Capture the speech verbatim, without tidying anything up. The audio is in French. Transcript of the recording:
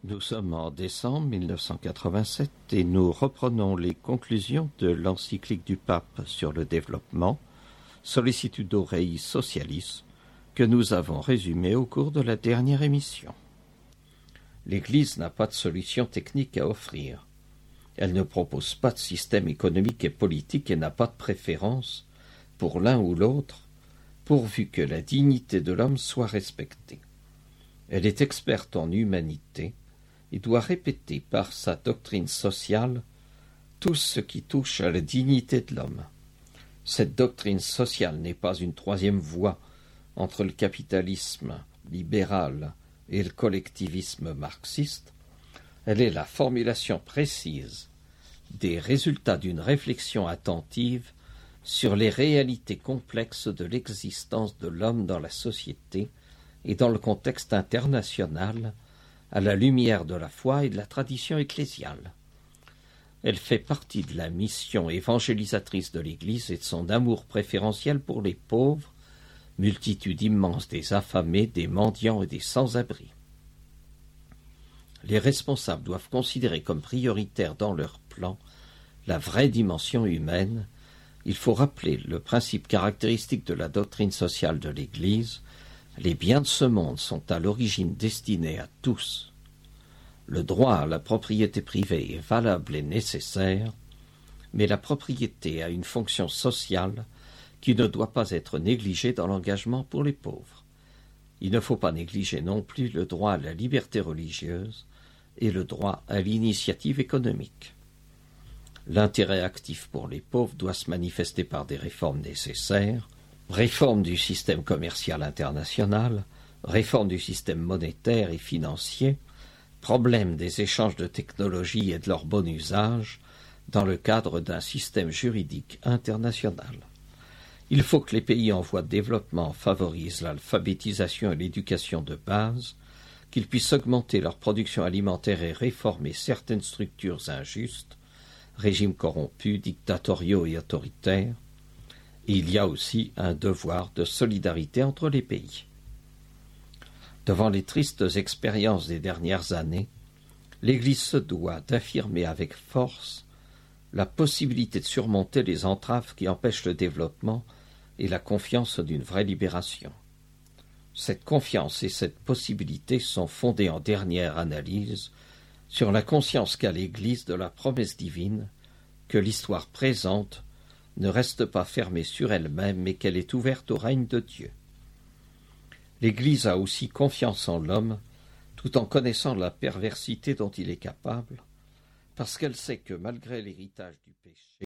Nous sommes en décembre mille neuf cent quatre-vingt-sept et nous reprenons les conclusions de l'encyclique du pape sur le développement, Sollicitudo Rei Socialis, que nous avons résumée au cours de la dernière émission. L'Église n'a pas de solution technique à offrir. Elle ne propose pas de système économique et politique et n'a pas de préférence pour l'un ou l'autre, pourvu que la dignité de l'homme soit respectée. Elle est experte en humanité et doit répéter par sa doctrine sociale tout ce qui touche à la dignité de l'homme. Cette doctrine sociale n'est pas une troisième voie entre le capitalisme libéral et le collectivisme marxiste. Elle est la formulation précise des résultats d'une réflexion attentive sur les réalités complexes de l'existence de l'homme dans la société et dans le contexte international, à la lumière de la foi et de la tradition ecclésiale. Elle fait partie de la mission évangélisatrice de l'Église et de son amour préférentiel pour les pauvres, multitude immense des affamés, des mendiants et des sans-abri. Les responsables doivent considérer comme prioritaire dans leur plan la vraie dimension humaine. Il faut rappeler le principe caractéristique de la doctrine sociale de l'Église. Les biens de ce monde sont à l'origine destinés à tous. Le droit à la propriété privée est valable et nécessaire, mais la propriété a une fonction sociale qui ne doit pas être négligée dans l'engagement pour les pauvres. Il ne faut pas négliger non plus le droit à la liberté religieuse et le droit à l'initiative économique. L'intérêt actif pour les pauvres doit se manifester par des réformes nécessaires, réforme du système commercial international, réforme du système monétaire et financier, problème des échanges de technologies et de leur bon usage dans le cadre d'un système juridique international. Il faut que les pays en voie de développement favorisent l'alphabétisation et l'éducation de base, qu'ils puissent augmenter leur production alimentaire et réformer certaines structures injustes, régimes corrompus, dictatoriaux et autoritaires. Et il y a aussi un devoir de solidarité entre les pays. Devant les tristes expériences des dernières années, l'Église se doit d'affirmer avec force la possibilité de surmonter les entraves qui empêchent le développement et la confiance d'une vraie libération. Cette confiance et cette possibilité sont fondées en dernière analyse sur la conscience qu'a l'Église de la promesse divine que l'histoire présente ne reste pas fermée sur elle-même, mais qu'elle est ouverte au règne de Dieu. L'Église a aussi confiance en l'homme, tout en connaissant la perversité dont il est capable, parce qu'elle sait que malgré l'héritage du péché,